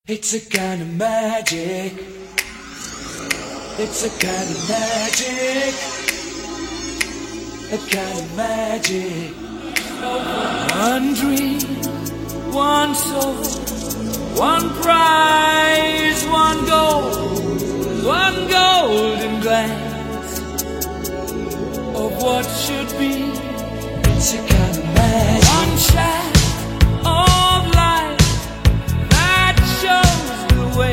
It's a kind of magic. It's a kind of magic. A kind of magic. One dream, one soul, one prize, one golden glance of what should be. It's a kind of magic. One shaft of light that shows the way.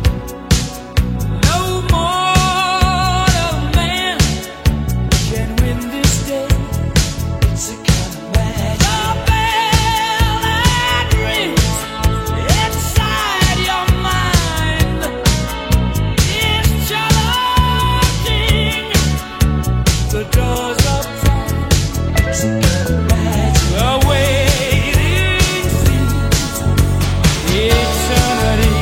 No mortal man can win this day. It's a kind of magic. The bell that rings inside your mind is challenging the doors of time. It's a kind of magic. The waiting seems eternity.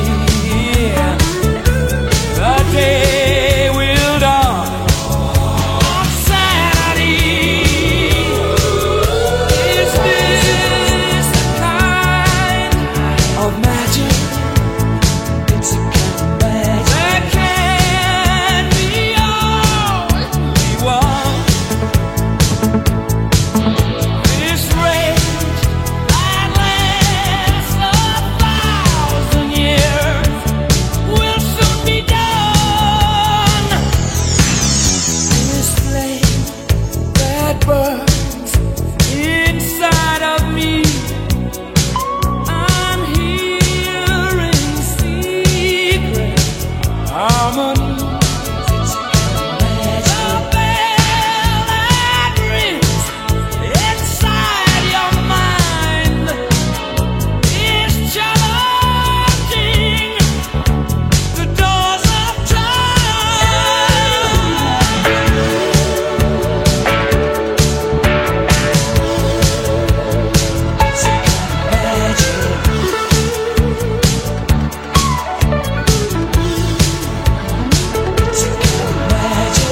The day will dawn on Saturday. Is this the kind of magic? It's a kind of magic. There can be only one. This rage that lasts 1,000 years will soon be done. This flame that burns inside of me, I'm hearing secret harmonies. It's a kind of magic. The bell that rings inside your mind is challenging the doors of time. It's a kind of magic. It's a kind of magic.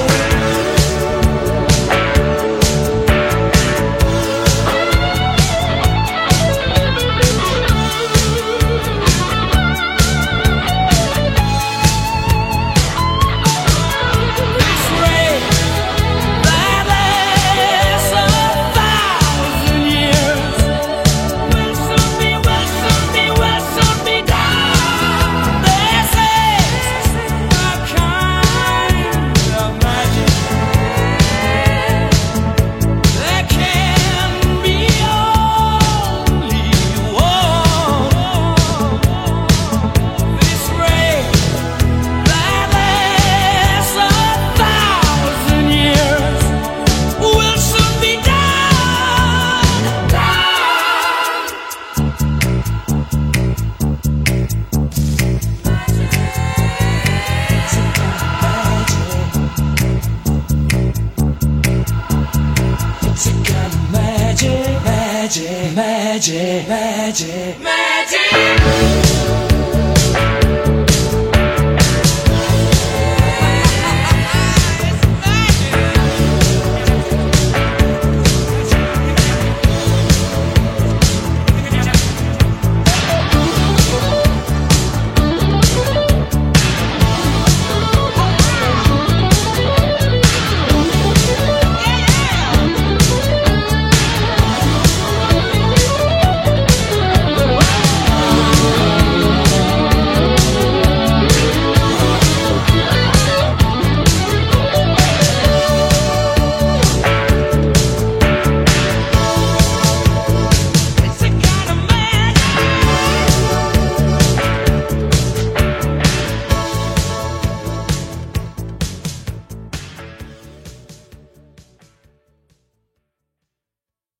This rain that lasts 1,000 years will soon be done. This is a kind of magic. There can be only one. This rain that lasts 1,000 years will soon be done. It's a kind of magic. It's a kind of magic, magic, magic, magic.